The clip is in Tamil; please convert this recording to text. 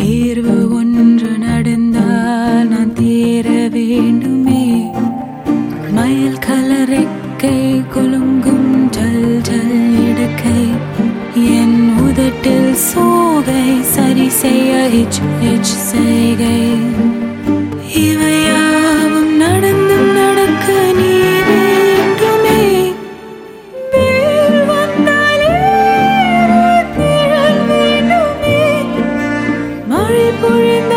தேர்வு ஒன்று நடந்தால் நான் தேர வேண்டுமே. மயில் கலரைக்கை குலுங்கும் ஜல் ஜல் இடக்கை என் உதட்டில் சோகை சரி செய்ய ஹிச் ஹிச் செய்கை. இவையாவும் நடந்தும் நடக்க நீ வேண்டுமே. வேல் வந்தாலே நிழல் வேண்டுமே. மழை பொழிந்த